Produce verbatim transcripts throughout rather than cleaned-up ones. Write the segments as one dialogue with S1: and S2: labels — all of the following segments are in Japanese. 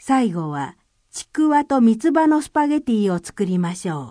S1: 最後はちくわと三つ葉のスパゲティを作りましょ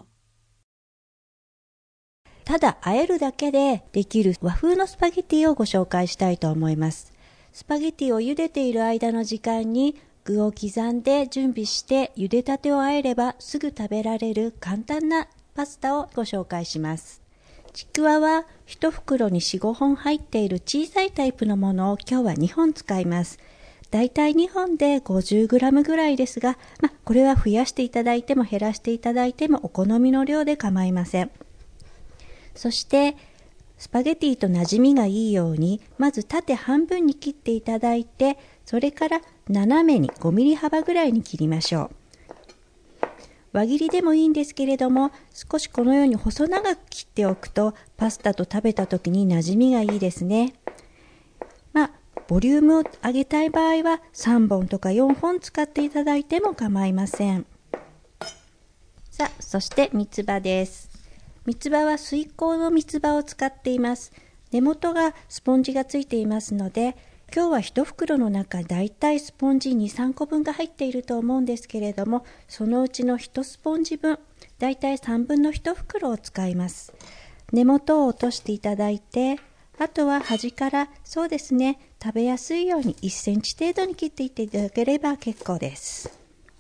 S2: う。ただ和えるだけでできる和風のスパゲティをご紹介したいと思います。スパゲティを茹でている間の時間に具を刻んで準備して茹でたてを和えればすぐ食べられる簡単なパスタをご紹介します。ちくわはひと袋に よん、ごほん入っている小さいタイプのものを今日はにほん使います。だいたいにほんで ごじゅうグラム ぐらいですが、まあ、これは増やしていただいても減らしていただいてもお好みの量で構いません。そしてスパゲティと馴染みがいいようにまず縦半分に切っていただいて、それから斜めにごミリ幅ぐらいに切りましょう。輪切りでもいいんですけれども、少しこのように細長く切っておくとパスタと食べた時に馴染みがいいですね。まあボリュームを上げたい場合はさんぼんとかよんほん使っていただいても構いません。さあ、そして三つ葉です。三つ葉は水耕の三つ葉を使っています。根元がスポンジがついていますので、今日は一袋の中だいたいスポンジに、さんこぶんが入っていると思うんですけれども、そのうちのいちスポンジ分、だいたいさんぶんのいち袋を使います。根元を落としていただいて、あとは端からそうですね、食べやすいようにいっセンチ程度に切っていっていただければ結構です。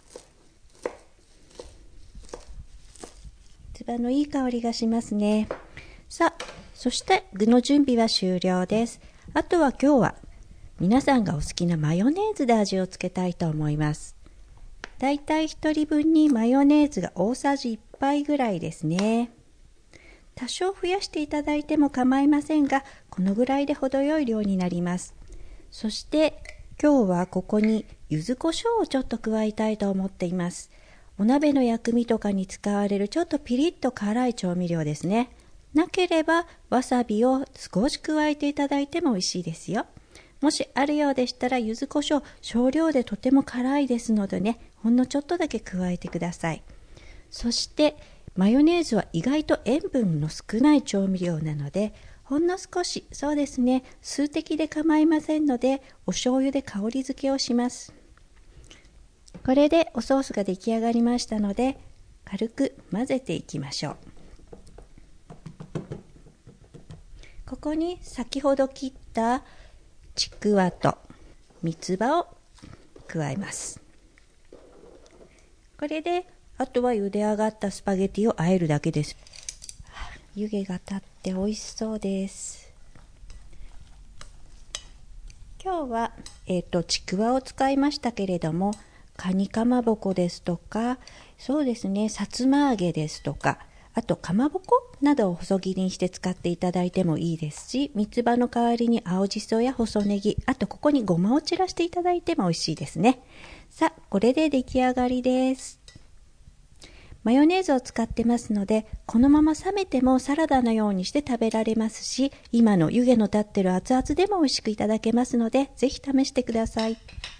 S2: 三つ葉のいい香りがしますね。さあ、そして具の準備は終了です。あとは今日は皆さんがお好きなマヨネーズで味をつけたいと思います。だいたいひとりぶんにマヨネーズが大さじいっぱいぐらいですね。多少増やしていただいても構いませんが、このぐらいで程よい量になります。そして今日はここに柚子胡椒をちょっと加えたいと思っています。お鍋の薬味とかに使われるちょっとピリッと辛い調味料ですね。なければわさびを少し加えていただいても美味しいですよ。もしあるようでしたら柚子胡椒少量でとても辛いですのでね、ほんのちょっとだけ加えてください。そしてマヨネーズは意外と塩分の少ない調味料なので、ほんの少し、そうですね、数滴で構いませんので、お醤油で香り付けをします。これでおソースが出来上がりましたので、軽く混ぜていきましょう。ここに先ほど切ったちくわと三つ葉を加えます。これであとは茹で上がったスパゲティを和えるだけです。湯気が立って美味しそうです。今日は、えーと、ちくわを使いましたけれども、カニかまぼこですとか、そうですね、さつま揚げですとか、あとかまぼこなどを細切りにして使っていただいてもいいですし、三つ葉の代わりに青じそや細ネギ、あとここにごまを散らしていただいても美味しいですね。さあ、これで出来上がりです。マヨネーズを使ってますので、このまま冷めてもサラダのようにして食べられますし、今の湯気の立ってる熱々でも美味しくいただけますので、ぜひ試してください。